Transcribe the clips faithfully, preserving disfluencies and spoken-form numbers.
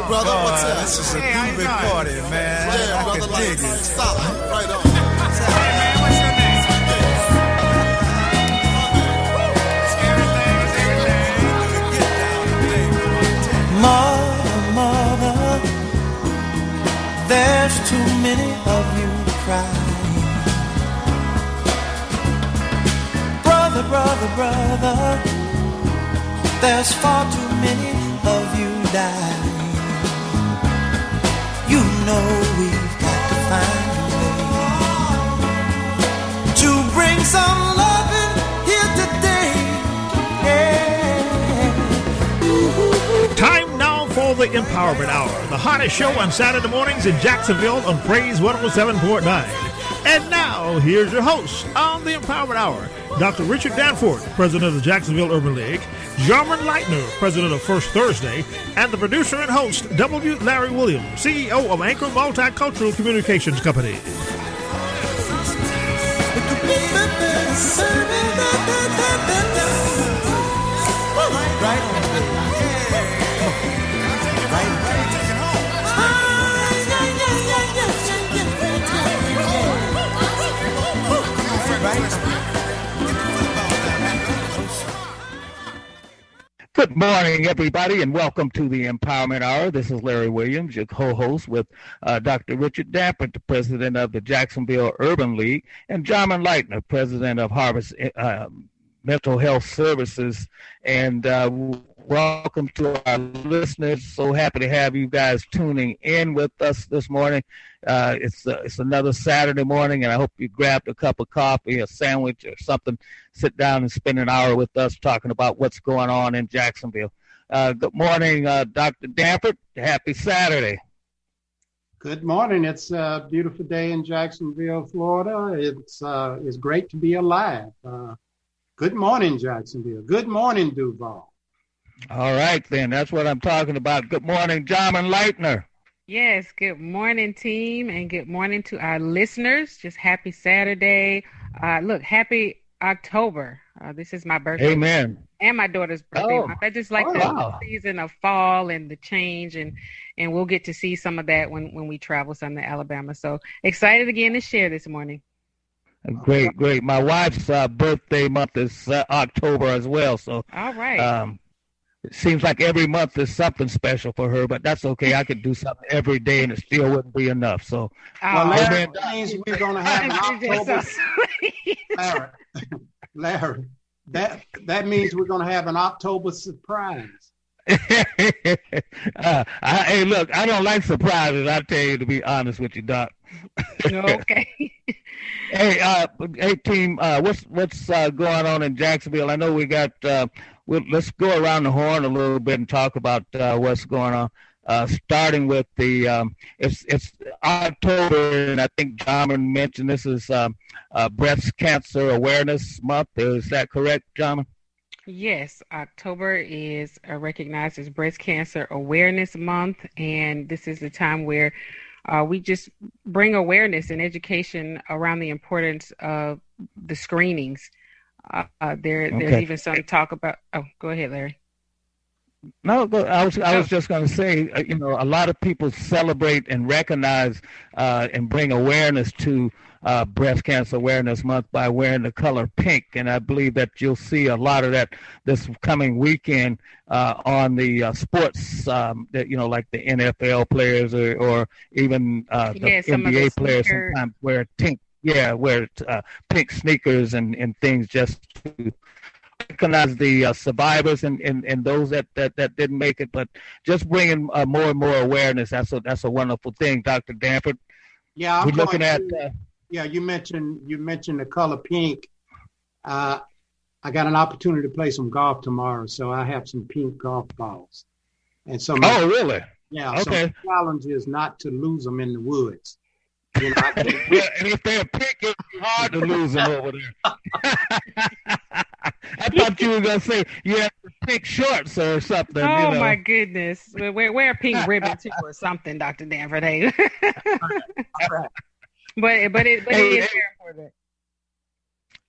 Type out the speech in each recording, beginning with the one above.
Hey, brother, God, what's up? this is a Hey, how you groovy doing? party, man. Yeah, I brother, can like, dig it. stop. Right on. Hey, man, what's your name? Everything is everything. Mother, mother, there's too many of you crying. Brother, brother, brother, there's far too many of you dying. You know we've got to find a way to bring some loving here today. Yeah. Time now for the Empowerment Hour, the hottest show on Saturday mornings in Jacksonville on Praise one oh seven point nine. And now, here's your host on the Empowerment Hour, Doctor Richard Danforth, president of the Jacksonville Urban League, Jarman Leitner, president of First Thursday, and the producer and host, W. Larry Williams, C E O of Anchor Multicultural Communications Company. Good morning, everybody, and welcome to the Empowerment Hour. This is Larry Williams, your co-host with uh, Doctor Richard Danforth, the president of the Jacksonville Urban League, and Jarman Leitner, president of Harvest uh, Mental Health Services. And uh, welcome to our listeners. So happy to have you guys tuning in with us this morning. Uh, it's uh, it's another Saturday morning, and I hope you grabbed a cup of coffee, a sandwich, or something. Sit down and spend an hour with us talking about what's going on in Jacksonville. Uh, good morning, uh, Doctor Danforth. Happy Saturday. Good morning. It's a beautiful day in Jacksonville, Florida. It's uh, it's great to be alive. Uh, good morning, Jacksonville. Good morning, Duval. All right, then. That's what I'm talking about. Good morning, Jarman Leitner. Yes, good morning, team, and good morning to our listeners. Just happy Saturday. Uh, look, happy October. Uh, this is my birthday. Amen. And my daughter's birthday. Oh. I just like Oh, the wow. season of fall and the change, and, and we'll get to see some of that when, when we travel some to Alabama. So excited again to share this morning. Great, great. My wife's uh, birthday month is uh, October as well, so All right. um, it seems like every month is something special for her, but that's okay. I could do something every day, and it still wouldn't be enough. So, Well, Oh, Larry, Amen. that means we're going to have an October. So sweet. Larry, Larry, that that means we're going to have an October surprise. uh, I, hey, look, I don't like surprises. I tell you, to be honest with you, Doc. Okay. Hey, uh, hey, team, uh, what's what's uh, going on in Jacksonville? I know we got. Uh, we'll, let's go around the horn a little bit and talk about uh, what's going on. Uh, starting with the, um, it's it's October, and I think Jarman mentioned this is um, uh, Breast Cancer Awareness Month. Is that correct, Jarman? Yes, October is uh, recognized as Breast Cancer Awareness Month, and this is the time where uh, we just bring awareness and education around the importance of the screenings. Uh, uh, there, there's Okay. even some talk about. Oh, go ahead, Larry. No, but I was I was just going to say, uh, you know, a lot of people celebrate and recognize uh, and bring awareness to uh, Breast Cancer Awareness Month by wearing the color pink, and I believe that you'll see a lot of that this coming weekend uh, on the uh, sports, um, that you know, like the N F L players or, or even uh, the Yeah, some N B A of the players sneaker- sometimes wear pink, yeah, wear uh, pink sneakers and, and things just to recognize the uh, survivors and, and, and those that, that, that didn't make it, but just bringing uh, more and more awareness. That's a that's a wonderful thing, Doctor Danforth. Yeah, I'm We're looking going at to- uh, Yeah, you mentioned you mentioned the color pink. Uh, I got an opportunity to play some golf tomorrow, so I have some pink golf balls. And so my, oh, really? yeah, so okay. my challenge is not to lose them in the woods. You know, I can't- Well, and if they're pink, it's hard to lose them over there. I thought you were going to say you had pink shorts or something. Oh, you know. my goodness. Wear, wear a pink ribbon, too, or something, Doctor Danforth. Hey. All right. But, but, it, but Hey, it is hey. very important.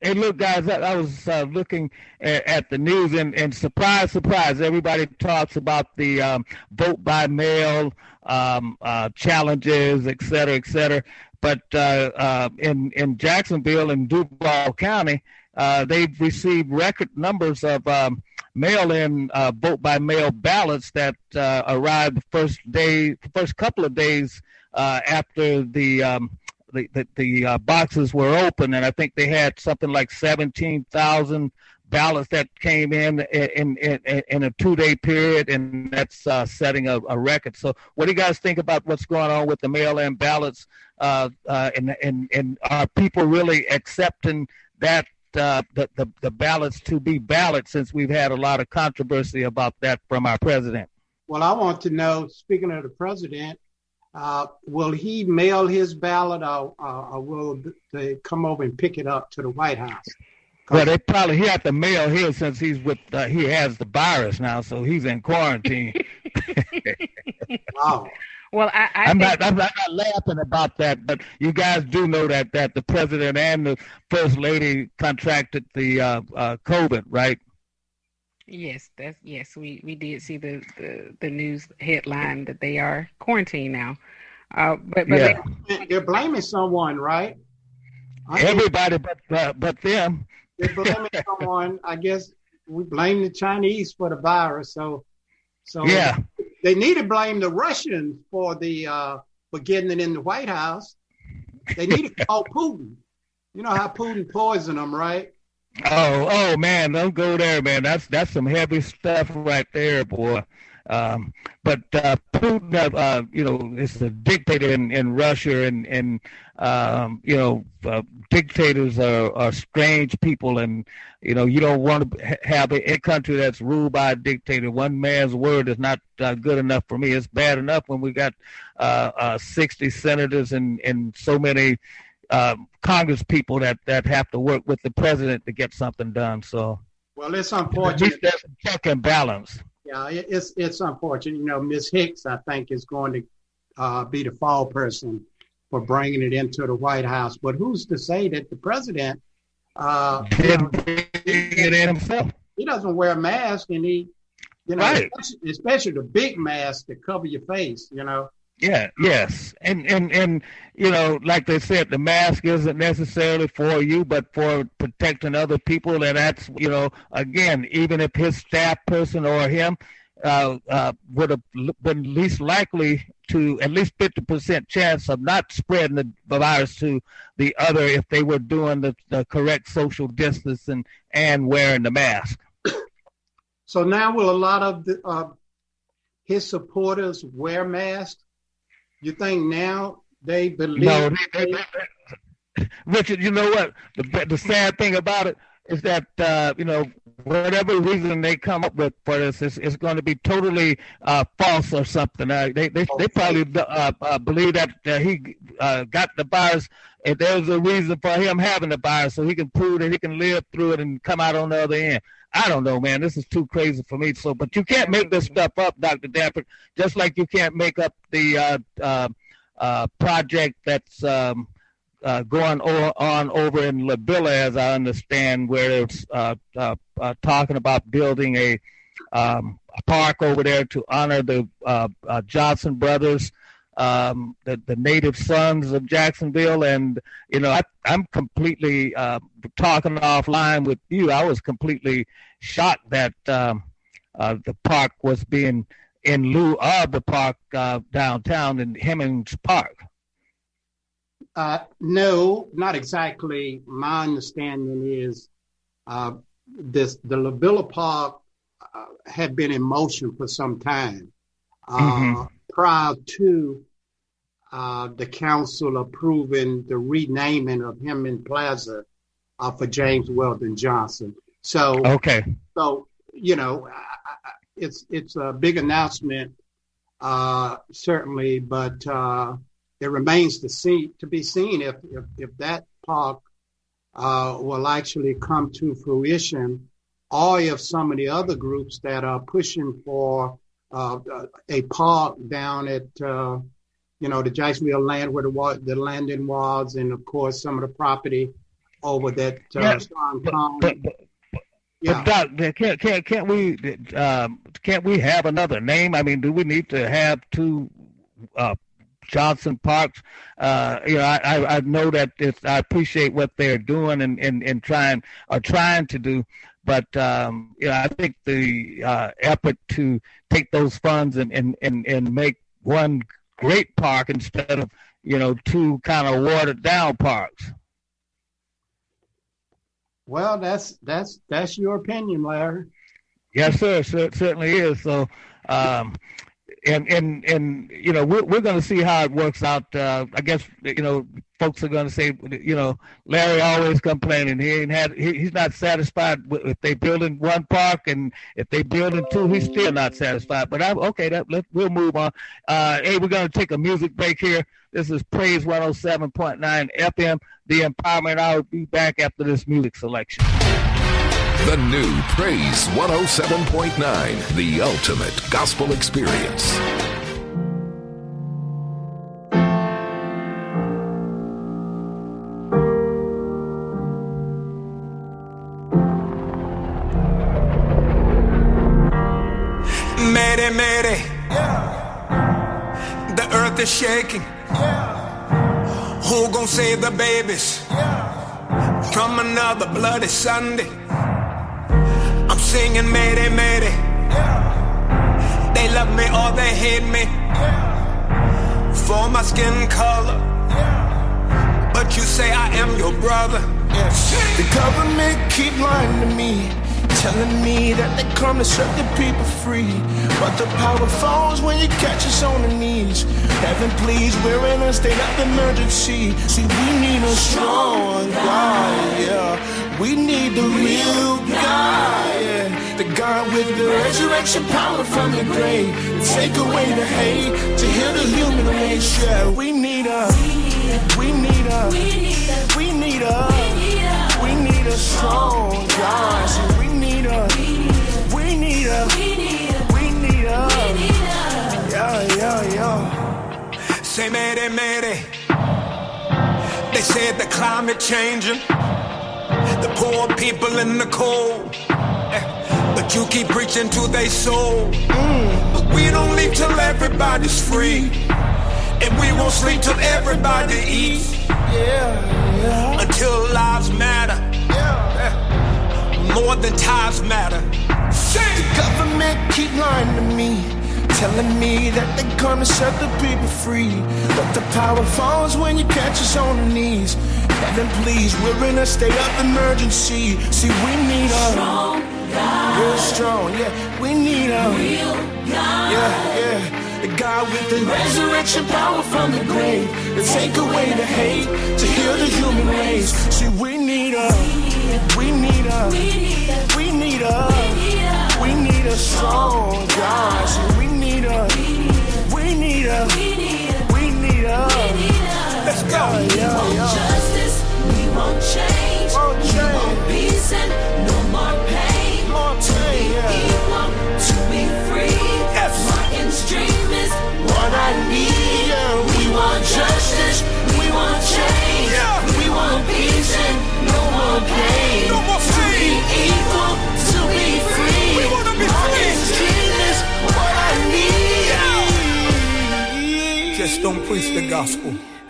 Hey, look, guys, I, I was uh, looking at, at the news, and, and surprise, surprise, everybody talks about the um, vote by mail um, uh, challenges, et cetera, et cetera. But uh, uh, in, in Jacksonville and Duval County, uh, they've received record numbers of um, mail-in uh, vote-by-mail ballots that uh, arrived the first day, first couple of days uh, after the um, the the, the uh, boxes were open, and I think they had something like seventeen thousand ballots that came in in in, in, in a two-day period, and that's uh, setting a, a record. So, what do you guys think about what's going on with the mail-in ballots? Uh, uh, and and and are people really accepting that? Uh, the, the the ballots to be ballots, since we've had a lot of controversy about that from our president? Well, I want to know, speaking of the president, uh, will he mail his ballot, or, uh, or will they come over and pick it up to the White House? Well, they probably, he had to mail his since he's with, uh, he has the virus now, so he's in quarantine. Wow. Well, I, I I'm, think, not, I'm not laughing about that, but you guys do know that, that the president and the first lady contracted the uh, uh, COVID, right? yes, that's yes. We, we did see the, the, the news headline that they are quarantined now. Uh, but but Yeah. they, They're blaming someone, right? I think Everybody but uh, but them. they're blaming someone. I guess we blame the Chinese for the virus. So, so Yeah. they need to blame the Russians for the uh, for getting it in the White House. They need to call Putin. You know how Putin poisoned them, right? Oh, oh man, don't go there, man. That's that's some heavy stuff right there, boy. Um, but uh, Putin, uh, uh, you know, is a dictator in, in Russia, and and um, you know, uh, dictators are, are strange people, and you know, you don't want to ha- have a, a country that's ruled by a dictator. One man's word is not uh, good enough for me. It's bad enough when we got uh, uh, sixty senators and and so many uh, Congress people that, that have to work with the president to get something done. So, Well, it's at unfortunate. least there's a check and balance. Yeah, it- it's it's unfortunate. You know, Miz Hicks, I think, is going to uh, be the fall person for bringing it into the White House. But who's to say that the president, uh, you know, Didn't bring it in himself. he doesn't wear a mask, and he, you know, Right. especially, especially the big mask to cover your face. You know, Yeah, yes. And, and, and, you know, like they said, the mask isn't necessarily for you, but for protecting other people. And that's, you know, again, even if his staff person or him uh, uh, would have been least likely to at least fifty percent chance of not spreading the virus to the other if they were doing the, the correct social distancing and wearing the mask. so now will a lot of the, uh, his supporters wear masks? You think now they believe? No, they, they, they, Richard, you know what? The the sad thing about it is that uh, you know, whatever reason they come up with for this, is it's going to be totally uh, false or something. Uh, they they they probably uh, uh, believe that uh, he uh, got the virus, and there's a reason for him having the virus, so he can prove that he can live through it and come out on the other end. I don't know, man. This is too crazy for me. So, but you can't make this stuff up, Doctor Danforth. Just like you can't make up the uh, uh, uh, project that's um, uh, going o- on over in La Villa, as I understand, where it's uh, uh, uh, talking about building a, um, a park over there to honor the uh, uh, Johnson brothers, um, the, the native sons of Jacksonville. And, you know, I, I'm completely uh, talking offline with you. I was completely shocked that um, uh, the park was being in lieu of the park uh, downtown in Hemmings Park. Uh, no, not exactly. My understanding is uh, this: the La Villa Park uh, had been in motion for some time uh, Mm-hmm. prior to uh, the council approving the renaming of Hemmings Plaza uh, for James Weldon Johnson. So, Okay. so you know, I, I, it's it's a big announcement, uh, certainly, but uh, it remains to see to be seen if if, if that park uh, will actually come to fruition, or if some of the other groups that are pushing for uh, a park down at uh, you know the Jacksonville land where the wa- the landing was, and of course some of the property over that uh, Yeah, strong but, tone. but, but, yeah. but Doc, can't can't can't we um, can't we have another name? I mean, do we need to have two uh, Johnson Parks? Uh, you know, I, I, I know that it's, I appreciate what they're doing and, and, and trying are trying to do, but um, you know, I think the uh, effort to take those funds and, and, and, and make one great park instead of, you know, two kind of watered down parks. Well, that's that's that's your opinion, Larry. Yes, sir. So it certainly is. So, um, and and and you know, we're we're going to see how it works out. Uh, I guess you know, folks are going to say, you know, Larry always complaining. He ain't had. He, he's not satisfied with, if they building one park, and if they building two, he's still not satisfied. But I'm okay. That let we'll move on. Uh, hey, we're going to take a music break here. This is Praise one oh seven point nine F M, the Empowerment Hour. Will be back after this music selection. The new Praise one oh seven point nine, the ultimate gospel experience. Mayday, mayday. Yeah. The earth is shaking. Yeah. Who gon' save the babies? Yeah. From another bloody Sunday. I'm singing mayday, mayday. Yeah. They love me or they hate me. Yeah. For my skin color. Yeah. But you say I am your brother. Yes. The government keep lying to me, telling me that they come to set the people free. But the power falls when you catch us on the knees. Heaven please, we're in a state of emergency. See, we need a strong God, yeah. We need the real God, yeah. The God with the resurrection power from the grave. Take away the hate, to heal the human race, yeah. We need a, we need a, we need a, we need a strong God. See, we need a, we need a, we need a, yeah, yeah, yeah. Say mayday, mayday. They said the climate changing, the poor people in the cold. But you keep preaching to their soul. Mm. But we don't leave till everybody's free, and we won't sleep till everybody eats. Yeah, yeah. Until lives matter, yeah. More than ties matter. The government keep lying to me, telling me that they're gonna set the people free. But the power falls when you catch us on the knees. Heaven please, we're in a state of emergency. See, we need a strong God. Real strong, yeah. We need a real God. Yeah, yeah. The God with the resurrection power from the grave, to take away the hate, to heal the human race. See, we need a, we need a, we need a, we need a strong God. See, we need a, we need a, we need a. Let's go. Yeah, yeah, yeah. Justice, we won't change. Won't We change. want peace and no more pain. More pain, To yeah. be equal, to be free. Yes. Martin's dream is what I need. Yeah, We want justice, we want change. Yeah. We want peace and no more pain. No more To be pain. equal, to be free. We wanna be Martin's free. dream is what I need. Just don't preach the gospel.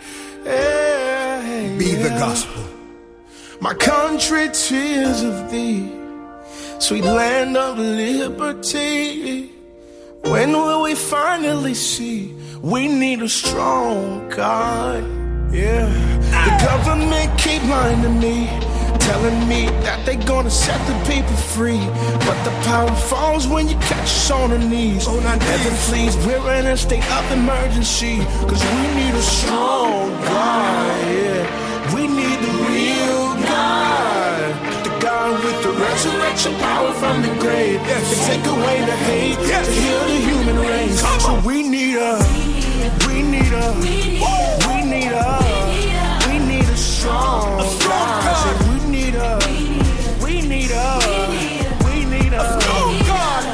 Hey, Be the yeah. gospel. My country, tears of thee, sweet land of liberty. When will we finally see we need a strong God? Yeah, the government keep lying to me, telling me that they gonna set the people free. But the power falls when you catch us on our knees. On our Heaven knees. please, we're in a state of emergency, cause we need a strong God, yeah. We need the real God, the God with the resurrection power from the grave, Yes. to take away the hate, Yes. to heal the human race. Come So on. we need a, we need a, we need a, we need a strong, A strong God. God. Say we need a, we need a, we need a, Oh God.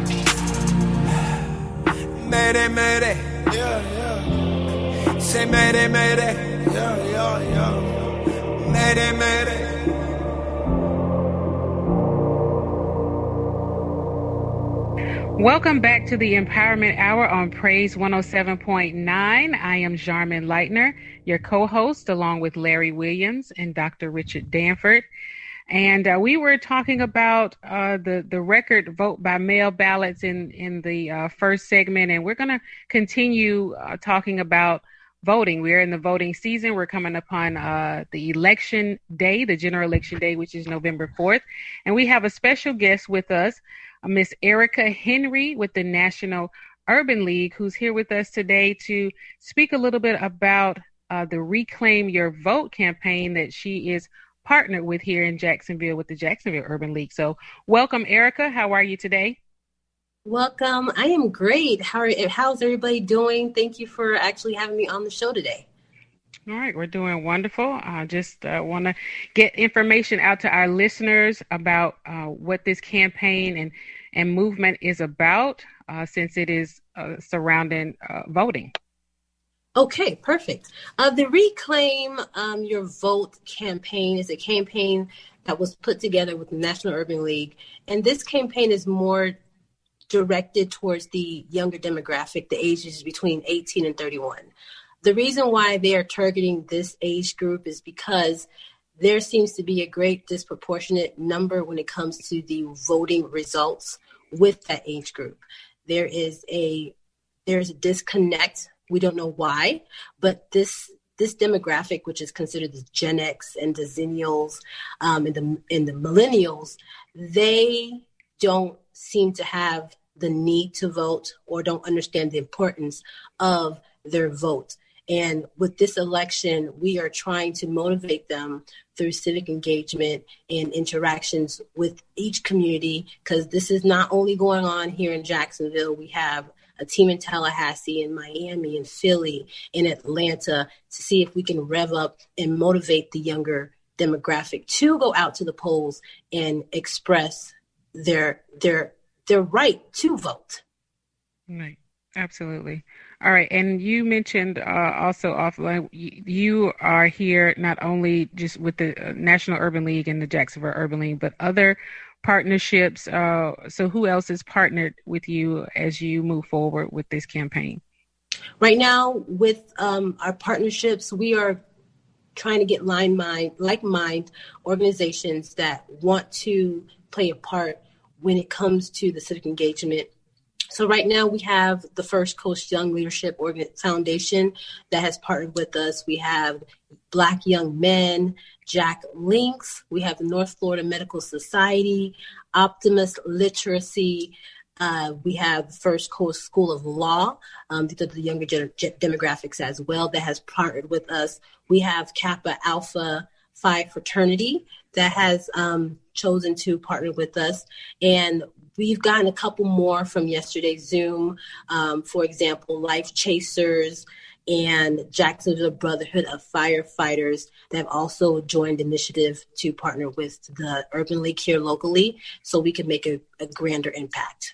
Mayday, mayday. yeah, yeah, Say mayday, mayday. yeah, yeah, yeah. Mayday, mayday. Welcome back to the Empowerment Hour on Praise one oh seven point nine. I am Jarman Leitner, your co-host, along with Larry Williams and Doctor Richard Danford. And uh, we were talking about uh, the, the record vote by mail ballots in, in the uh, first segment, and we're going to continue uh, talking about voting. We're in the voting season. We're coming upon uh, the election day, the general election day, which is November fourth. And we have a special guest with us, Miss Erica Henry with the National Urban League, who's here with us today to speak a little bit about uh, the Reclaim Your Vote campaign that she is partnered with here in Jacksonville with the Jacksonville Urban League. So welcome, Erica. How are you today? Welcome. I am great. How are, how's everybody doing? Thank you for actually having me on the show today. All right, we're doing wonderful. I just uh, want to get information out to our listeners about uh, what this campaign and, and movement is about, uh, since it is uh, surrounding uh, voting. Okay, perfect. Uh, the Reclaim um, Your Vote campaign is a campaign that was put together with the National Urban League, and this campaign is more directed towards the younger demographic, the ages between eighteen and thirty-one. The reason why they are targeting this age group is because there seems to be a great disproportionate number when it comes to the voting results with that age group. There is a there's a disconnect. We don't know why, but this this demographic, which is considered the Gen X and the Zennials um, and the and the Millennials, they don't seem to have the need to vote or don't understand the importance of their vote. And with this election, we are trying to motivate them through civic engagement and interactions with each community, because this is not only going on here in Jacksonville. We have a team in Tallahassee, in Miami, in Philly, in Atlanta, to see if we can rev up and motivate the younger demographic to go out to the polls and express their their their right to vote. Right. Absolutely. All right. And you mentioned uh, also offline, you are here not only just with the National Urban League and the Jacksonville Urban League, but other partnerships. Uh, so who else is partnered with you as you move forward with this campaign? Right now, with um, our partnerships, we are trying to get line mind, like-minded organizations that want to play a part when it comes to the civic engagement. So right now we have the First Coast Young Leadership Foundation that has partnered with us. We have Black Young Men, Jack Links. We have the North Florida Medical Society, Optimus Literacy. Uh, we have First Coast School of Law. Um, these are the younger gen- demographics as well that has partnered with us. We have Kappa Alpha Phi Fraternity that has um, chosen to partner with us. And we've gotten a couple more from yesterday's Zoom. Um, for example, Life Chasers and Jacksonville Brotherhood of Firefighters that have also joined the initiative to partner with the Urban League here locally so we can make a, a grander impact.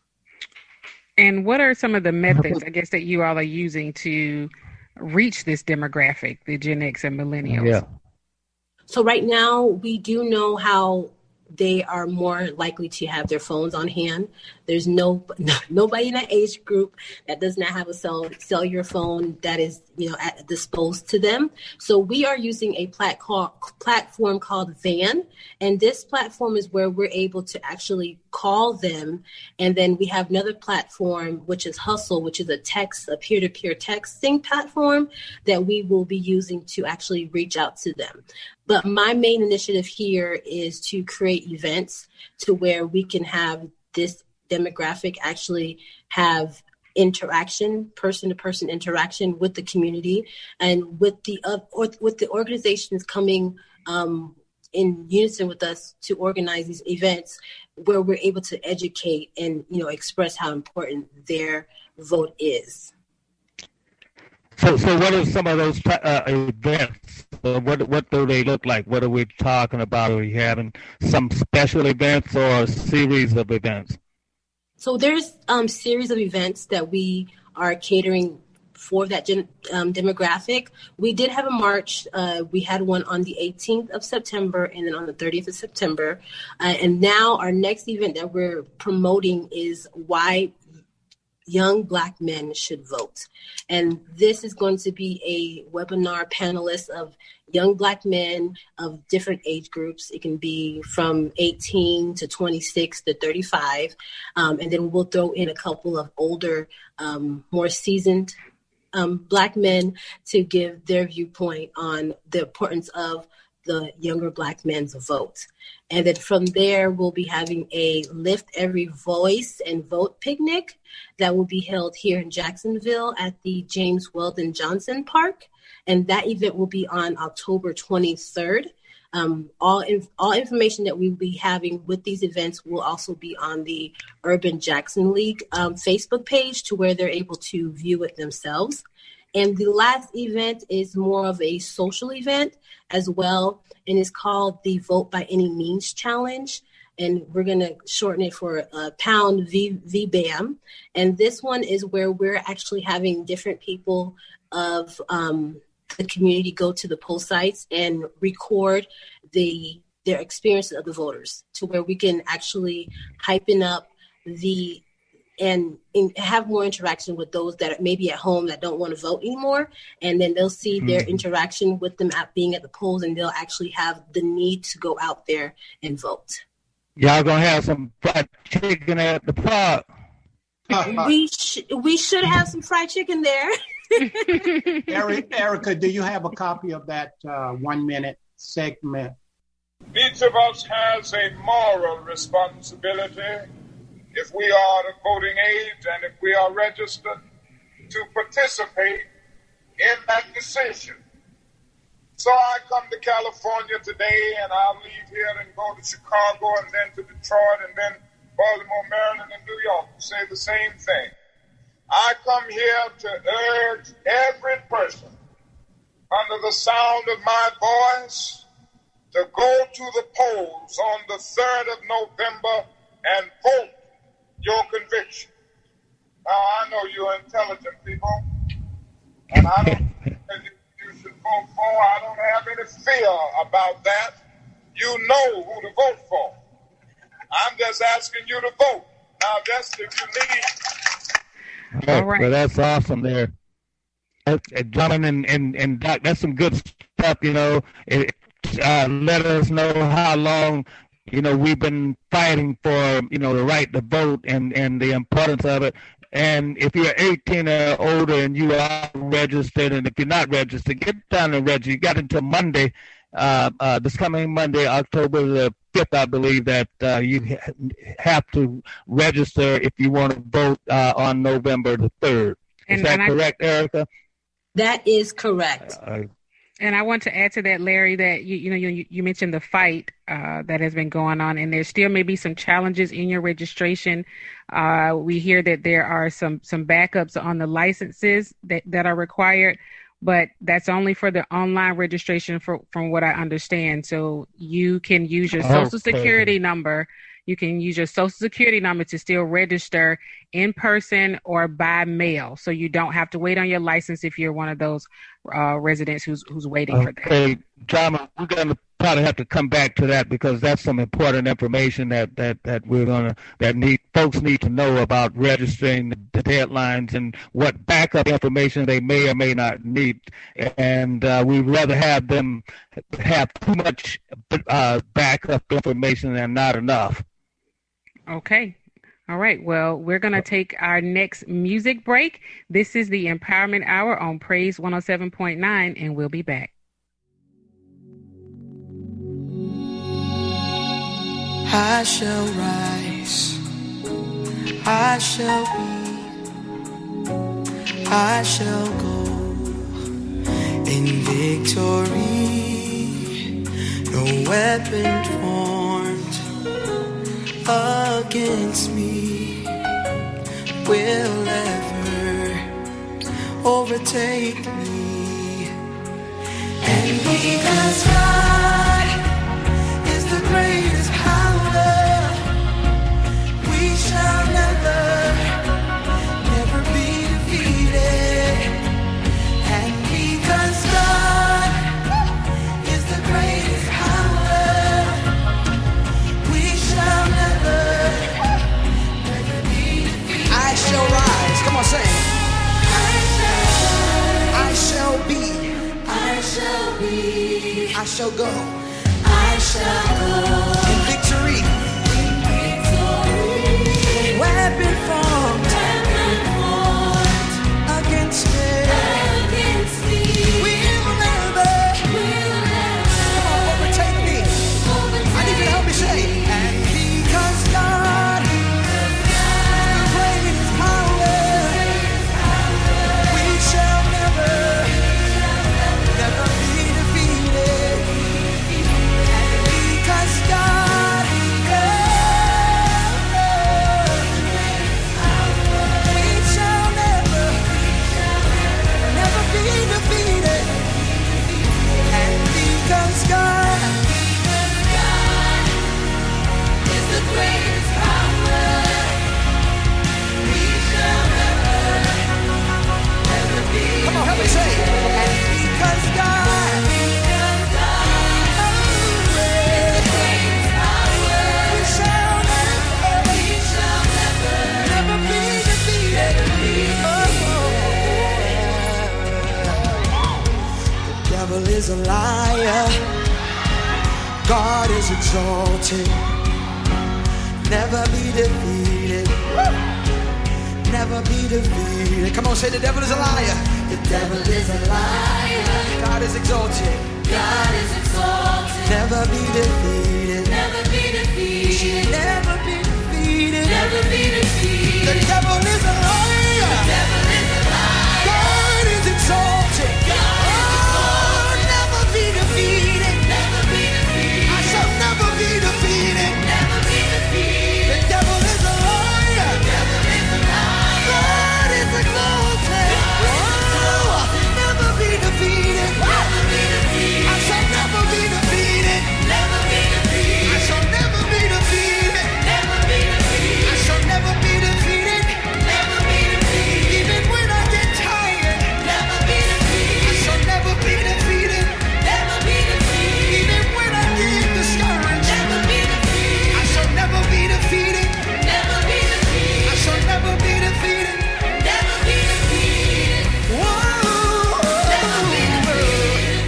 And what are some of the methods, I guess, that you all are using to reach this demographic, the Gen X and Millennials? Yeah. So right now, we do know how they are more likely to have their phones on hand. There's no, no nobody in that age group that does not have a cell, cellular phone that is, you know, at, disposed to them. So we are using a plat- call, platform called Van, and this platform is where we're able to actually call them. And then we have another platform, which is Hustle, which is a text, a peer-to-peer texting platform that we will be using to actually reach out to them. But my main initiative here is to create events to where we can have this demographic actually have interaction, person-to-person interaction with the community, and with the uh, or, with the organizations coming um, in unison with us to organize these events, where we're able to educate and, you know, express how important their vote is. So, so what are some of those uh, events? Uh, what what do they look like? What are we talking about? Are we having some special events or a series of events? So there's a um, series of events that we are catering for that gen, um, demographic. We did have a march. Uh, we had one on the eighteenth of September and then on the thirtieth of September. Uh, and now our next event that we're promoting is why young Black men should vote. And this is going to be a webinar panelist of young Black men of different age groups. It can be from eighteen to twenty-six to thirty-five. Um, and then we'll throw in a couple of older, um, more seasoned um, Black men to give their viewpoint on the importance of the younger Black men's vote. And then from there, we'll be having a Lift Every Voice and Vote picnic that will be held here in Jacksonville at the James Weldon Johnson Park. And that event will be on October twenty-third. Um, all, in, all information that we will be having with these events will also be on the Urban Jackson League um, Facebook page, to where they're able to view it themselves. And the last event is more of a social event as well, and it's called the Vote by Any Means Challenge. And we're going to shorten it for uh, Pound V, V BAM. And this one is where we're actually having different people of um, the community go to the poll sites and record the their experience of the voters, to where we can actually hypen up the and, and have more interaction with those that are maybe at home that don't want to vote anymore. And then they'll see mm-hmm. their interaction with them at being at the polls, and they'll actually have the need to go out there and vote. Y'all gonna have some fried chicken at the park. we, sh- we should have some fried chicken there. Erica, do you have a copy of that uh, one-minute segment? Each of us has a moral responsibility, if we are the voting age and if we are registered, to participate in that decision. So I come to California today, and I'll leave here and go to Chicago and then to Detroit and then Baltimore, Maryland, and New York to say the same thing. I come here to urge every person under the sound of my voice to go to the polls on the third of November and vote your conviction. Now, I know you're intelligent people, and I don't think you should vote for. I don't have any fear about that. You know who to vote for. I'm just asking you to vote. Now, just if you need... Okay, all right. Well, that's awesome there. Uh, John and, and, and Doc, that's some good stuff, you know. It, uh, let us know how long, you know, we've been fighting for, you know, the right to vote and, and the importance of it. And if you're eighteen or older and you are registered, and if you're not registered, get down and register. You got until Monday, uh, uh, this coming Monday, October the fifth, I believe, that uh, you ha- have to register if you want to vote uh, on November the third. Is and, that and correct, I, Erica? That is correct. Uh, And I want to add to that, Larry, that you you know you you mentioned the fight uh, that has been going on, and there still may be some challenges in your registration. Uh, we hear that there are some some backups on the licenses that, that are required, but that's only for the online registration, for, from what I understand. So you can use your social okay. security number. You can use your social security number to still register in person or by mail. So you don't have to wait on your license if you're one of those uh, residents who's who's waiting okay. for that. Okay, John, we're going to probably have to come back to that, because that's some important information that, that, that we're going to, that need folks need to know about registering the, the deadlines and what backup information they may or may not need. And uh, we'd rather have them have too much uh, backup information than not enough. Okay. All right. Well, we're going to take our next music break. This is the Empowerment Hour on Praise one oh seven point nine, and we'll be back. I shall rise, I shall be, I shall go in victory. No weapon formed against me will ever overtake me. And because God is the greatest power, we shall never, never be defeated. shall go. I shall go. In victory. In victory. Weapon formed. Weapon formed. Against me. Against me. Will never. Will never. Come on, overtake me. Overtake I need you to help me say. And because God, the greatest power, we shall never, never be defeated. And because God, we shall never, never be defeated. And because God is the greatest power, we shall never, never be. Come on, help me say it. And because God, because God is the greatest power, we shall never, we shall never, never be defeated. Oh. The devil is a liar. God is exalted. Never be defeated. Never be defeated. Come on, say the devil is a liar. The devil is a liar. God is exalted. God is exalted. Never be defeated. Never be defeated. Never be defeated. Never be defeated. The devil is a liar. The devil is a liar. God is exalted. God is exalted. Never be defeated. Never be defeated. I shall never be defeated. Never be defeated. The devil is a liar. The devil is a liar. God is exalted. Oh, never be defeated. Never be defeated. I shall never be defeated. Never be defeated. I shall never be defeated. Never be defeated. I shall never be defeated. Never be defeated. Even when I get tired. Never be defeated. I shall never be defeated. Never be defeated. Even when I get discouraged. Never be defeated. I shall never be defeated. Never be defeated. I shall never be defeated. Never be defeated. Whoa. Never be defeated.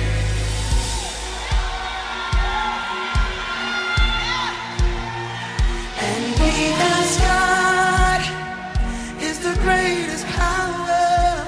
And because God is the greatest power,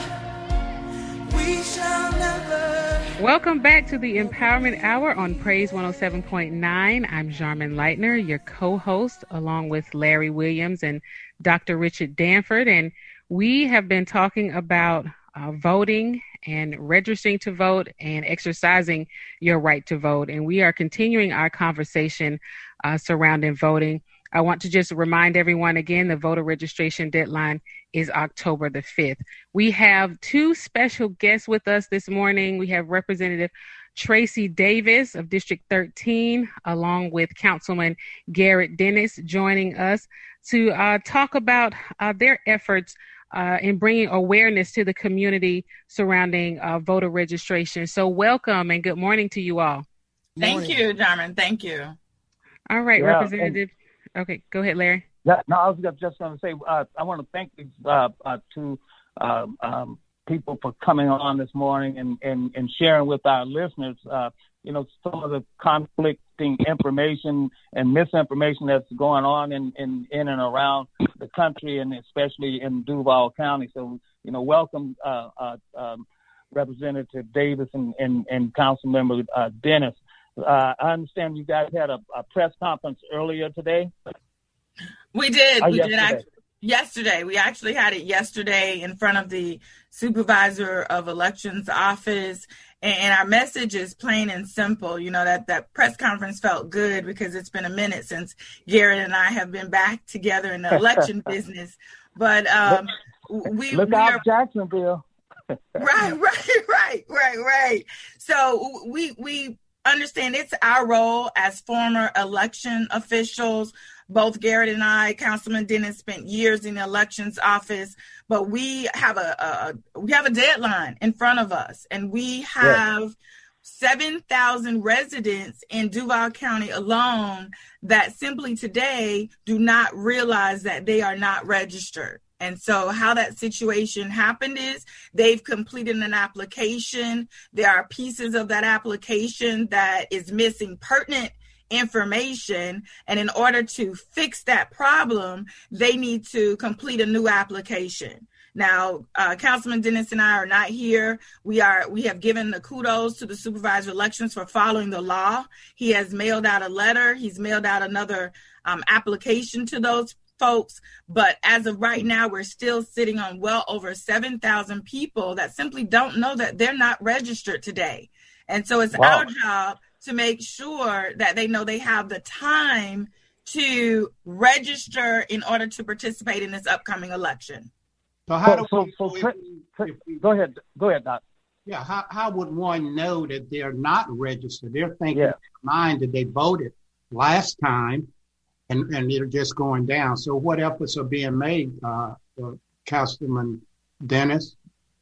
we shall never. Welcome back to the Empowerment Hour on Praise one oh seven point nine. I'm Jarman Leitner, your co-host, along with Larry Williams and Doctor Richard Danford. And we have been talking about uh, voting and registering to vote and exercising your right to vote. And we are continuing our conversation uh, surrounding voting. I want to just remind everyone again, the voter registration deadline is October the fifth. We have two special guests with us this morning. We have Representative Tracy Davis of District thirteen, along with Councilman Garrett Dennis, joining us to uh, talk about uh, their efforts uh, in bringing awareness to the community surrounding uh, voter registration. So welcome and good morning to you all. Thank you, Jarman. Thank you. All right, Yeah, Representative. Okay, go ahead, Larry. Yeah, no, I was just going to say, uh, I want to thank these uh, uh, two uh, um, people for coming on this morning and, and, and sharing with our listeners, uh, you know, some of the conflicting information and misinformation that's going on in, in, in and around the country, and especially in Duval County. So, you know, welcome, uh, uh, um, Representative Davis and, and, and Councilmember uh, Dennis. Uh, I understand you guys had a, a press conference earlier today. We did. Oh, we yesterday. did actually, yesterday. We actually had it yesterday in front of the Supervisor of Elections office. And, and our message is plain and simple. You know, that, that press conference felt good because it's been a minute since Garrett and I have been back together in the election business. But um, we look we out, are, Jacksonville. right, right, right, right, right. So we we understand it's our role as former election officials. Both Garrett and I, Councilman Dennis, spent years in the elections office, but we have a, a we have a deadline in front of us, and we have yes. seven thousand residents in Duval County alone that simply today do not realize that they are not registered. And so how that situation happened is they've completed an application. There are pieces of that application that is missing pertinent information. And in order to fix that problem, they need to complete a new application. Now, uh, Councilman Dennis and I are not here. We are. We have given the kudos to the supervisor of elections for following the law. He has mailed out a letter. He's mailed out another um, application to those folks. But as of right now, we're still sitting on well over seven thousand people that simply don't know that they're not registered today. And so it's wow. our job to make sure that they know they have the time to register in order to participate in this upcoming eletion. So how do so, we, so, if so, we, if we, go ahead, go ahead, Doc. Yeah, how, how would one know that they're not registered? They're thinking yeah. in their mind that they voted last time, and, and they're just going down. So what efforts are being made, uh, uh, Councilman Dennis?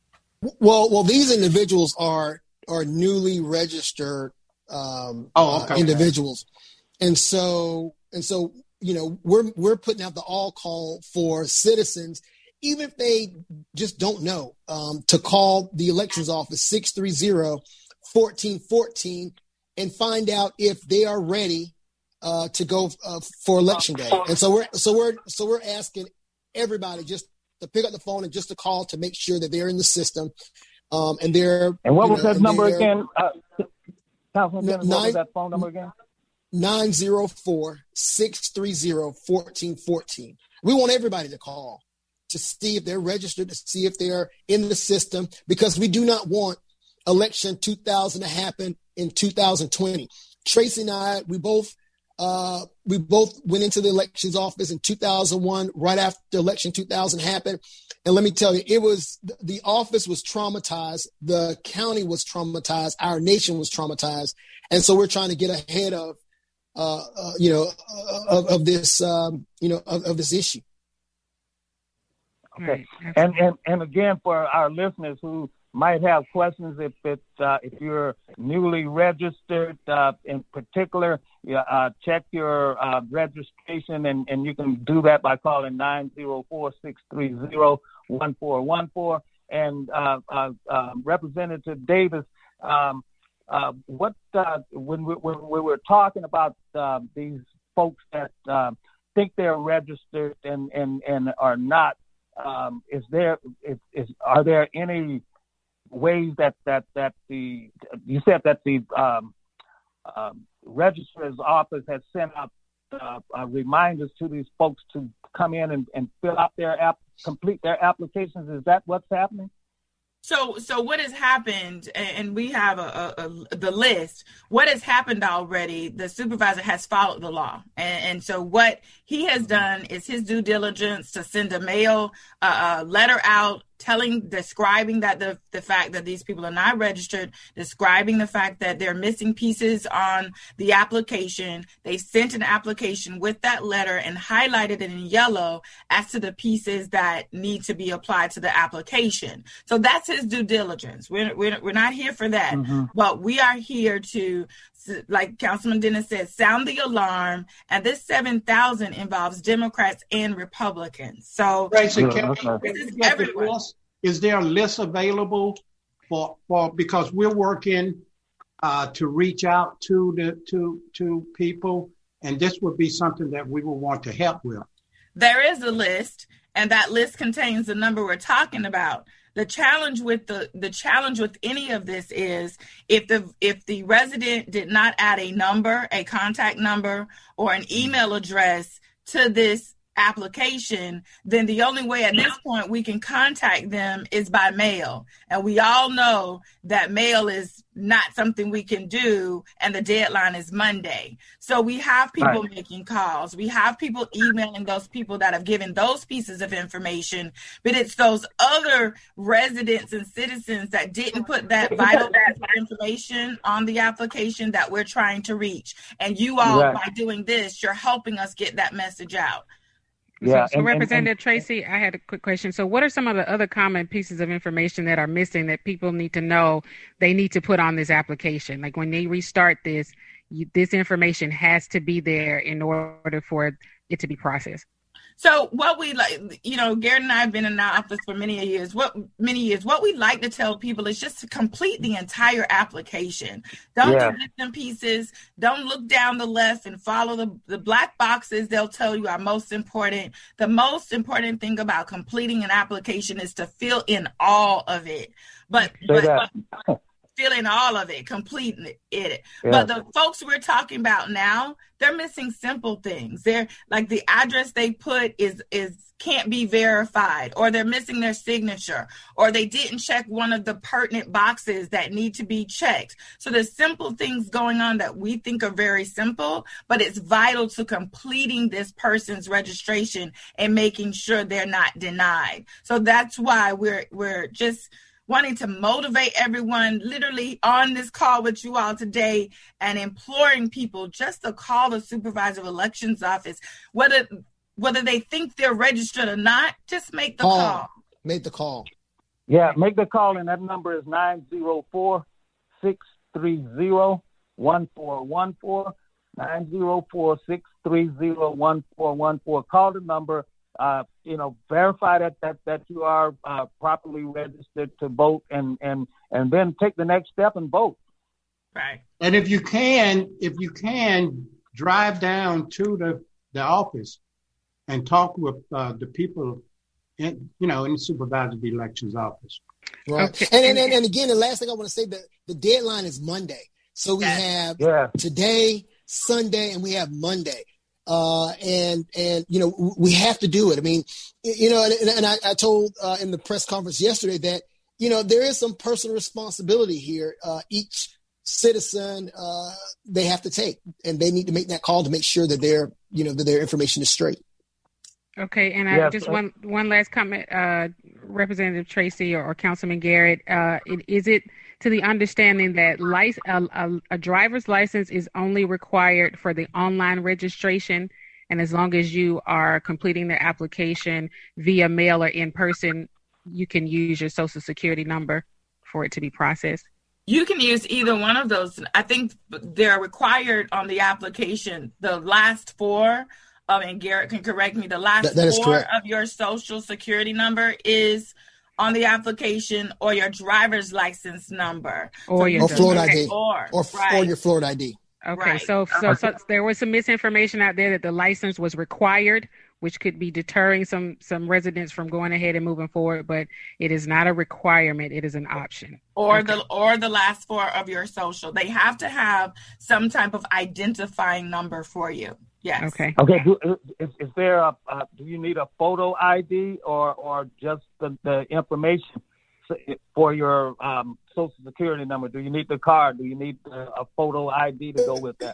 Well, well, these individuals are are newly registered um, oh, okay. uh, individuals, and so and so you know we're we're putting out the all call for citizens. Even if they just don't know, um, to call the elections office six three zero, one four one four and find out if they are ready uh, to go uh, for election day. And so we're so we're so we're asking everybody just to pick up the phone and just to call to make sure that they're in the system. Um, and they're and what was know, that number again? Uh, Councilman Dennis, what was that phone number again? nine zero four, six three zero, one four one four. We want everybody to call to see if they're registered, to see if they're in the system, because we do not want election two thousand to happen in two thousand twenty. Tracy and I, we both uh, we both went into the elections office in two thousand one, right after election two thousand happened. And let me tell you, it was the office was traumatized. The county was traumatized. Our nation was traumatized. And so we're trying to get ahead of, uh, uh, you know, of, of this, um, you know, of, of this issue. Okay, right. and, and and again, for our listeners who might have questions, if it uh, if you're newly registered, uh, in particular, uh, check your uh, registration, and, and you can do that by calling nine zero four, six three zero, one four one four. And uh, uh, uh, Representative Davis, um, uh, what uh, when we when we were talking about uh, these folks that uh, think they're registered and and and are not. Um, is there is, is are there any ways that that that the you said that the um, um, registrar's office has sent out uh, uh, reminders to these folks to come in and, and fill out their app, complete their applications? Is that what's happening? So, so what has happened, and we have a, a, a the list. What has happened already? The supervisor has followed the law, and, and so what he has done is his due diligence to send a mail uh, a letter out, telling, describing that the the fact that these people are not registered, describing the fact that they're missing pieces on the application. They sent an application with that letter and highlighted it in yellow as to the pieces that need to be applied to the application. So that's his due diligence. We're we're, we're not here for that, mm-hmm. but we are here to, like Councilman Dennis said, sound the alarm. And this seven thousand involves Democrats and Republicans. So right, so can we, this is everyone. Is there a list available for, for because we're working uh, to reach out to the to to people, and this would be something that we would want to help with? There is a list, and that list contains the number we're talking about. The challenge with the the challenge with any of this is if the if the resident did not add a number, a contact number, or an email address to this application, then the only way at this point we can contact them is by mail. And we all know that mail is not something we can do, and the deadline is Monday. So we have people right. making calls. We have people emailing those people that have given those pieces of information, but it's those other residents and citizens that didn't put that vital information on the application that we're trying to reach. And you all, right. by doing this, you're helping us get that message out. Yeah, so, so and, Representative and, and, Tracy, I had a quick question. So what are some of the other common pieces of information that are missing that people need to know they need to put on this application? Like when they restart this, you, this information has to be there in order for it to be processed. So what we like, you know, Garrett and I have been in our office for many years. What many years, what we like to tell people is just to complete the entire application. Don't Yeah. do bits and pieces. Don't look down the left and follow the, the black boxes they'll tell you are most important. The most important thing about completing an application is to fill in all of it. But, Say but, that. but filling all of it, completing it. it. Yeah. But the folks we're talking about now, they're missing simple things. They're like the address they put is is can't be verified, or they're missing their signature, or they didn't check one of the pertinent boxes that need to be checked. So there's simple things going on that we think are very simple, but it's vital to completing this person's registration and making sure they're not denied. So that's why we're we're just wanting to motivate everyone literally on this call with you all today and imploring people just to call the supervisor of elections office, whether whether they think they're registered or not, just make the Call. call. Make the call. Yeah, make the call, and that number is nine zero four, six three zero, one four one four, nine zero four, six three zero, one four one four. Call the number. Uh, you know, verify that that, that you are uh, properly registered to vote, and, and, and then take the next step and vote. Right. And if you can, if you can, drive down to the, the office and talk with uh, the people, in, you know, in the supervisor of the elections office. Right. Okay. And, and, and, and again, the last thing I want to say, that the deadline is Monday. So we have Yeah. today, Sunday, and we have Monday. Uh, and, and, you know, we have to do it. I mean, you know, and, and I, I told uh, in the press conference yesterday that, you know, there is some personal responsibility here. Uh, each citizen, uh, they have to take, and they need to make that call to make sure that their, you know, that their information is straight. Okay, and I Yes, just uh, one one last comment, uh, Representative Tracy or, or Councilman Garrett. Uh, it, is it to the understanding that lic- a, a, a driver's license is only required for the online registration, and as long as you are completing the application via mail or in person, you can use your social security number for it to be processed? You can use either one of those. I think they're required on the application. The last four, um, and Garrett can correct me, the last That- that is four correct. of your social security number is on the application, or your driver's license number. Or your Or Florida okay. I D. Or, Or, right. or your Florida I D. Okay, Right. so, so so there was some misinformation out there that the license was required, which could be deterring some some residents from going ahead and moving forward, but it is not a requirement, it is an option. Or Okay. the or the last four of your social. They have to have some type of identifying number for you. Yes. Okay. Okay. Do, is, is there a, uh, do you need a photo I D or, or just the, the information for your um, social security number? Do you need the card? Do you need a, a photo I D to go with that?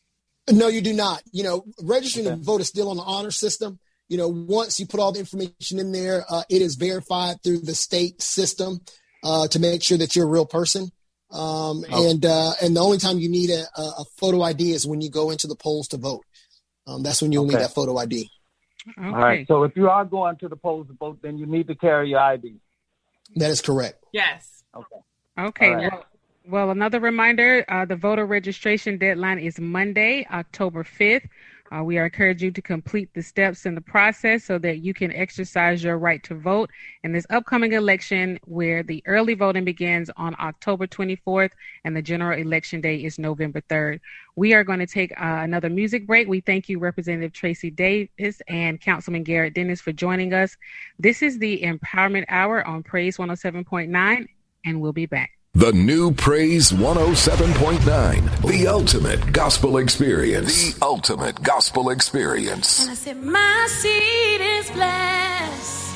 No, you do not. You know, registering Okay. to vote is still on the honor system. You know, once you put all the information in there, uh, it is verified through the state system uh, to make sure that you're a real person. Um, Oh. And uh, and the only time you need a, a photo I D is when you go into the polls to vote. Um, that's when you'll Okay. need that photo I D. Okay. All right. So if you are going to the polls to vote, then you need to carry your I D. That is correct. Yes. Okay. Okay. All right. Well, well, another reminder, uh, the voter registration deadline is Monday, October fifth. Uh, we are encouraging you to complete the steps in the process so that you can exercise your right to vote in this upcoming election, where the early voting begins on October twenty-fourth and the general election day is November third. We are going to take uh, another music break. We thank you, Representative Tracy Davis and Councilman Garrett Dennis, for joining us. This is the Empowerment Hour on Praise one oh seven point nine, and we'll be back. The new Praise one oh seven point nine, the ultimate gospel experience. The ultimate gospel experience. And I said, my seed is blessed.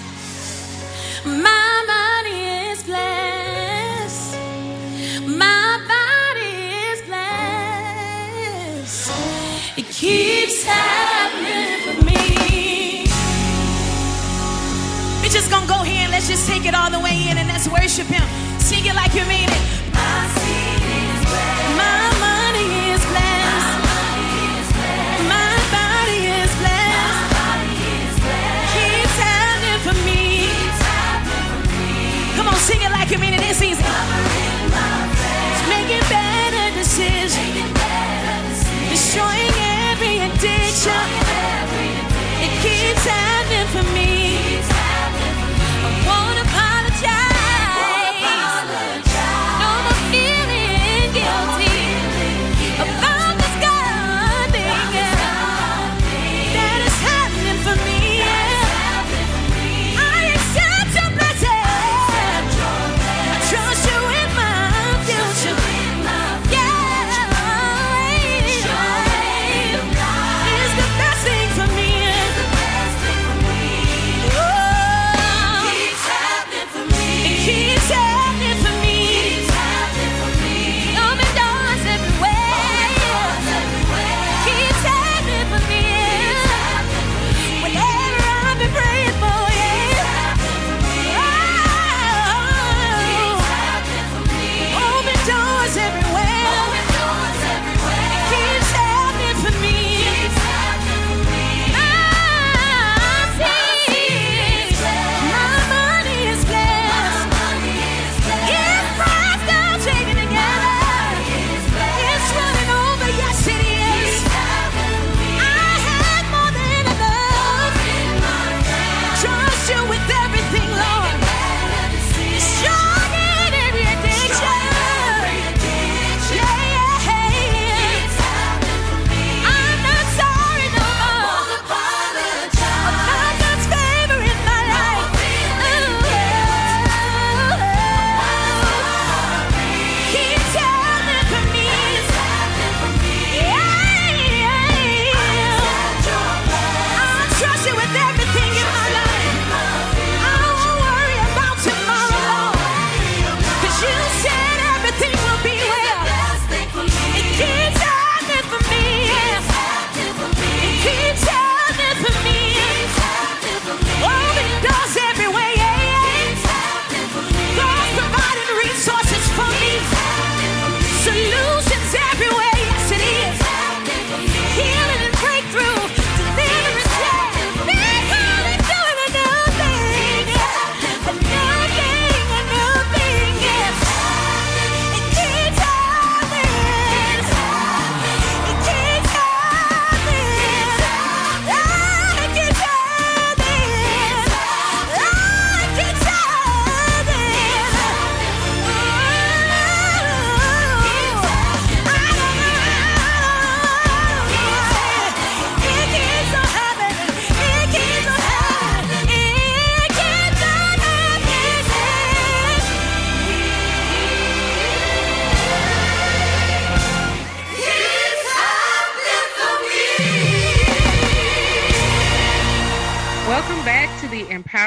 My money is blessed. My body is blessed. It keeps happening for me. We're just gonna go here and let's just take it all the way in and let's worship him. Sing it like you mean it. My seed is blessed. My money is blessed. My body is blessed. Keeps happening for me. Come on, sing it like you mean it. It's easy. It's making better decisions. Destroying every addiction. It keeps happening.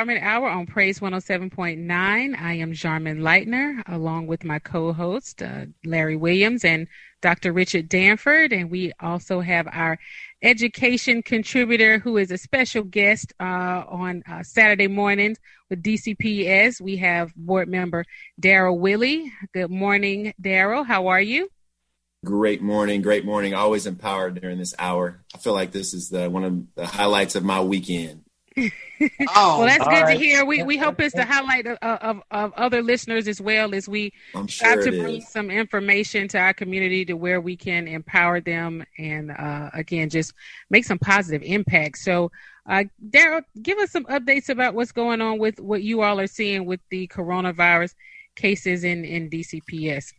Empowerment Hour on Praise one oh seven point nine. I am Jarman Leitner, along with my co-host, uh, Larry Williams and Doctor Richard Danford. And we also have our education contributor, who is a special guest uh, on uh, Saturday mornings with D C P S. We have board member Daryl Willey. Good morning, Daryl. How are you? Great morning. Great morning. Always empowered during this hour. I feel like this is the one of the highlights of my weekend. Oh, well, that's good right. to hear. We we hope it's the highlight of, of, of other listeners as well, as we I'm sure try to it bring is. some information to our community to where we can empower them and, uh, again, just make some positive impact. So, uh, Daryl, give us some updates about what's going on with what you all are seeing with the coronavirus cases in, in D C P S.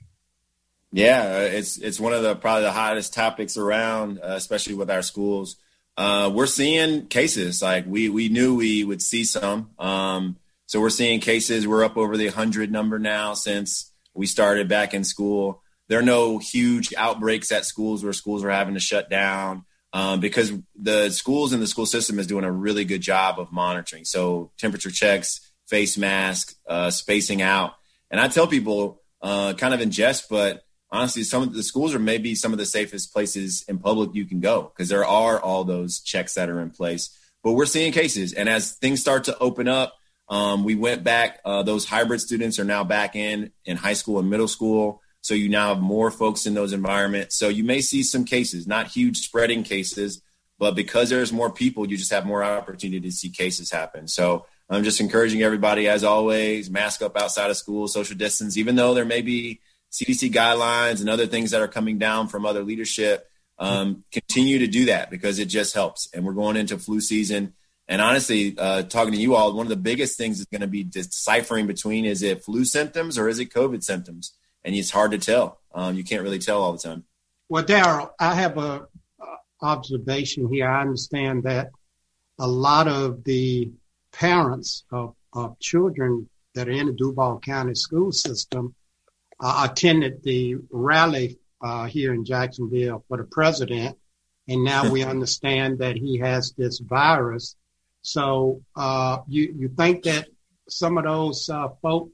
Yeah, it's it's one of the probably the hottest topics around, uh, especially with our schools. Uh, we're seeing cases like we, we knew we would see some. Um, so we're seeing cases. We're up over the one hundred number now since we started back in school. There are no huge outbreaks at schools where schools are having to shut down um, because the schools and the school system is doing a really good job of monitoring. So temperature checks, face mask, uh, spacing out. And I tell people uh, kind of in jest, but honestly, some of the schools are maybe some of the safest places in public you can go because there are all those checks that are in place. But we're seeing cases. And as things start to open up, um, we went back. Uh, those hybrid students are now back in in high school and middle school. So you now have more folks in those environments. So you may see some cases, not huge spreading cases, but because there's more people, you just have more opportunity to see cases happen. So I'm just encouraging everybody, as always, mask up outside of school, social distance, even though there may be C D C guidelines and other things that are coming down from other leadership, um, continue to do that because it just helps. And we're going into flu season. And honestly, uh, talking to you all, one of the biggest things is going to be deciphering between, is it flu symptoms or is it COVID symptoms? And it's hard to tell. Um, you can't really tell all the time. Well, Daryl, I have a, a observation here. I understand that a lot of the parents of, of children that are in the Duval County school system Uh, attended the rally uh, here in Jacksonville for the president, and now we understand that he has this virus. So uh, you you think that some of those uh, folk,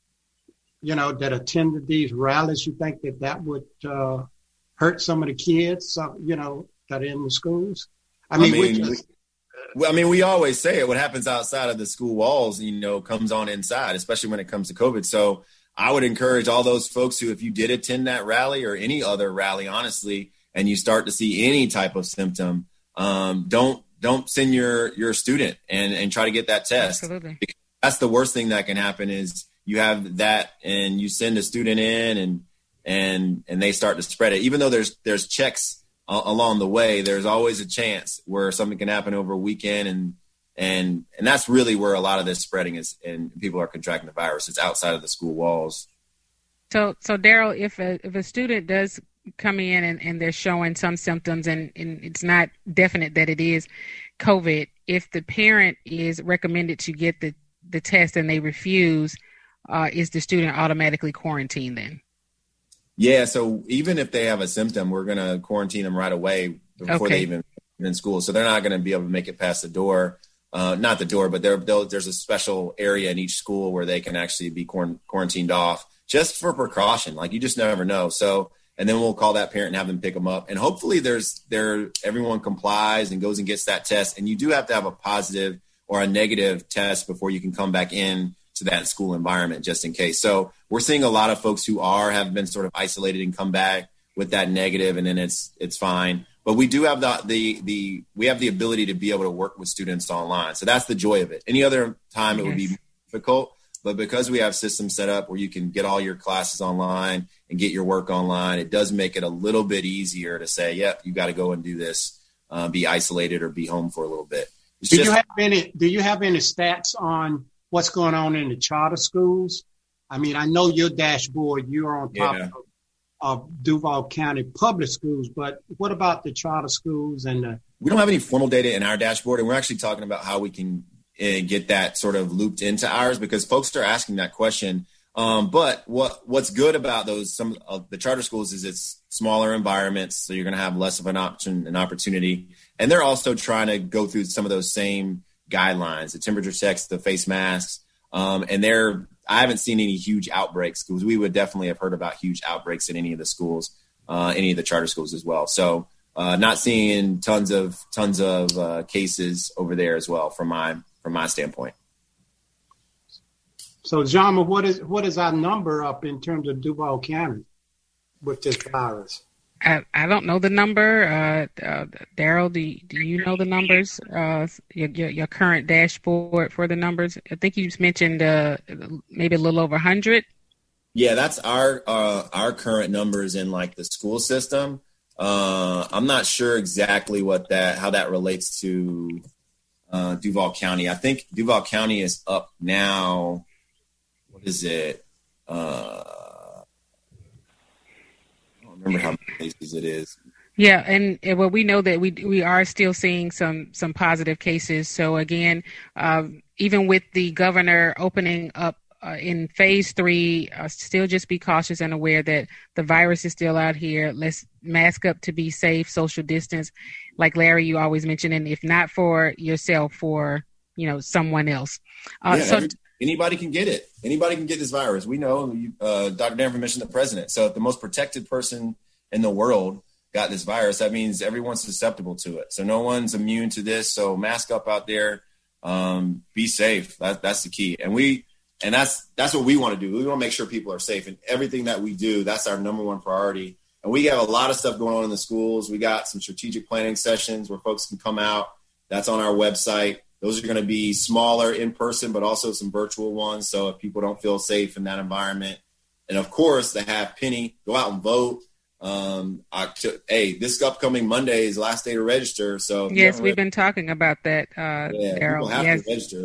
you know, that attended these rallies, you think that that would uh, hurt some of the kids, uh, you know, that are in the schools? I mean, I mean, we just, we, I mean, we always say it. What happens outside of the school walls, you know, comes on inside, especially when it comes to COVID. So I would encourage all those folks who, if you did attend that rally or any other rally, honestly, and you start to see any type of symptom, um, don't don't send your your student and, and try to get that test. Absolutely. Because that's the worst thing that can happen is you have that and you send a student in and and and they start to spread it. Even though there's there's checks uh, along the way, there's always a chance where something can happen over a weekend and And and that's really where a lot of this spreading is, and people are contracting the virus. It's outside of the school walls. So, so Daryl, if a if a student does come in and, and they're showing some symptoms and, and it's not definite that it is COVID, if the parent is recommended to get the, the test and they refuse, uh, is the student automatically quarantined then? Yeah, so even if they have a symptom, we're going to quarantine them right away before okay. they even get in school. So they're not going to be able to make it past the door. Uh, not the door, but there, there's a special area in each school where they can actually be quarantined off just for precaution. Like, you just never know. So, and then we'll call that parent and have them pick them up. And hopefully there's there, everyone complies and goes and gets that test. And you do have to have a positive or a negative test before you can come back in to that school environment, just in case. So we're seeing a lot of folks who are, have been sort of isolated and come back with that negative, and then it's, it's fine. But we do have the, the, the, we have the ability to be able to work with students online. So that's the joy of it. Any other time it yes. would be difficult, but because we have systems set up where you can get all your classes online and get your work online, it does make it a little bit easier to say, yep, you got to go and do this, uh, be isolated or be home for a little bit. It's do just- you have any, do you have any stats on what's going on in the charter schools? I mean, I know your dashboard, you're on top yeah. of of Duval County public schools, but what about the charter schools? And the- we don't have any formal data in our dashboard, and we're actually talking about how we can uh, get that sort of looped into ours, because folks are asking that question. Um, but what what's good about those some of the charter schools is it's smaller environments, so you're going to have less of an option, an opportunity, and they're also trying to go through some of those same guidelines, the temperature checks, the face masks. Um, and they're, I haven't seen any huge outbreaks, because we would definitely have heard about huge outbreaks in any of the schools, uh, any of the charter schools as well. So uh, not seeing tons of tons of uh, cases over there as well from my from my standpoint. So, Jama, what is what is our number up in terms of Duval County with this virus? I, I don't know the number. Uh, uh, Daryl, do you, do you know the numbers? Uh, your, your your current dashboard for the numbers? I think you just mentioned uh, maybe a little over one hundred. Yeah, that's our uh, our current numbers in like the school system. Uh, I'm not sure exactly what that how that relates to uh, Duval County. I think Duval County is up now. What is it? Uh, remember how many cases it is. Yeah, and, and well, we know that we we are still seeing some some positive cases. So again, uh, even with the governor opening up uh, in phase three, uh, still just be cautious and aware that the virus is still out here. Let's mask up to be safe, social distance, like Larry, you always mention, and if not for yourself, for you know someone else. Uh, yeah, so. Every- Anybody can get it. Anybody can get this virus. We know, uh, Doctor Danforth mentioned the president. So if the most protected person in the world got this virus, that means everyone's susceptible to it. So no one's immune to this. So mask up out there. Um, be safe. That, that's the key. And we, and that's, that's what we want to do. We want to make sure people are safe, and everything that we do, that's our number one priority. And we have a lot of stuff going on in the schools. We got some strategic planning sessions where folks can come out. That's on our website. Those are going to be smaller in person, but also some virtual ones. So if people don't feel safe in that environment, and of course, they have Penny, go out and vote. Um, October, hey, this upcoming Monday is the last day to register. So yes, we've been talking about that, uh, yeah, Daryl. people have Yes. to register.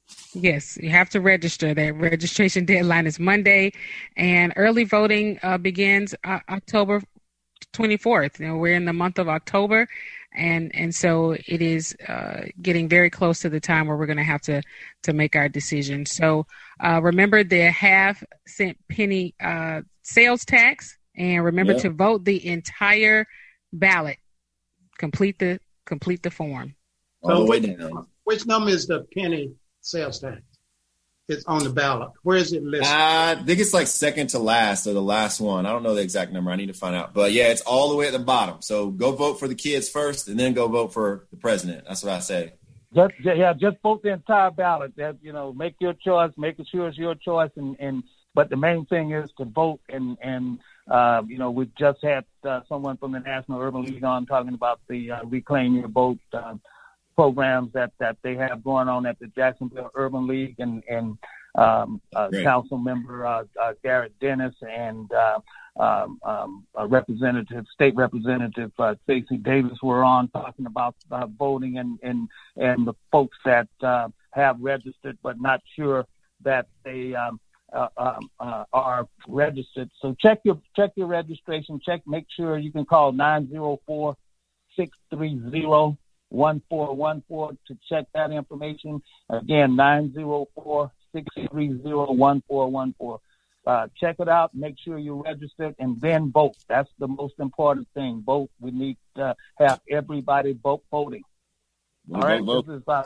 Yes, you have to register. The registration deadline is Monday, and early voting uh, begins uh, October twenty-fourth. You know, we're in the month of October. And and so it is uh, getting very close to the time where we're going to have to to make our decision. So uh, remember the half cent penny uh, sales tax, and remember Yep. to vote the entire ballot. Complete the complete the form. All the way which, down. which number is the penny sales tax? It's on the ballot. Where is it listed? I think it's like second to last, or the last one. I don't know the exact number. I need to find out. But yeah, it's all the way at the bottom. So go vote for the kids first, and then go vote for the president. That's what I say. Just, yeah, just vote the entire ballot. That, you know, make your choice, make sure it's your choice, and, and but the main thing is to vote. And and uh, you know, we just had uh, someone from the National Urban League on talking about the uh, Reclaim Your Vote uh, programs that, that they have going on at the Jacksonville Urban League, and and um, uh, Council Member uh, uh, Garrett Dennis and uh, um, um, uh, Representative, State Representative uh, Stacey Davis were on talking about uh, voting, and, and and the folks that uh, have registered but not sure that they um, uh, um, uh, are registered. So check your check your registration. Check, make sure you can call nine zero four, six three zero, one four one four to check that information. Again, nine zero four, six three zero, one four one four. Uh, check it out. Make sure you're registered, and then vote. That's the most important thing. Vote. We need to have everybody vote voting. All right. Vote, vote. This is uh,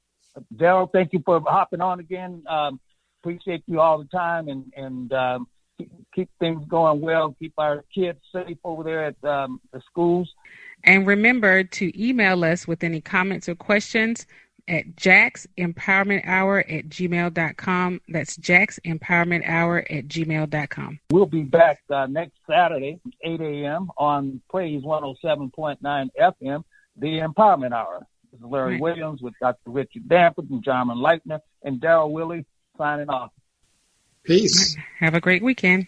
Daryl. Thank you for hopping on again. Um, appreciate you all the time, and and um, keep, keep things going well. Keep our kids safe over there at um, the schools. And remember to email us with any comments or questions at jax empowerment hour at gmail dot com. That's jax empowerment hour at gmail dot com. We'll be back uh, next Saturday, eight a.m. on Praise one oh seven point nine F M, the Empowerment Hour. This is Larry Right. Williams with Doctor Richard Danforth and Jarman Leitner and Daryl Willie signing off. Peace. Have a great weekend.